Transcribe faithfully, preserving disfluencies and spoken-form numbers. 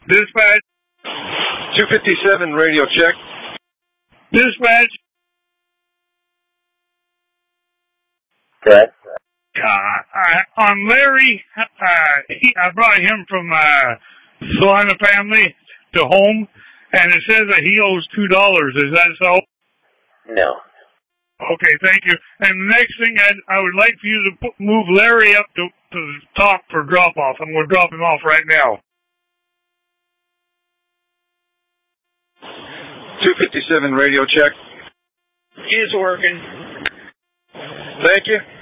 Dispatch. two fifty-seven, radio check. Dispatch. Okay. Uh, I, on Larry, uh, he, I brought him from uh, Solana family to home, and it says that he owes two dollars. Is that so? No. Okay, thank you. And the next thing, I, I would like for you to put, move Larry up to, to the top for drop-off. I'm going to drop him off right now. two fifty-seven, radio check. It's working. Thank you.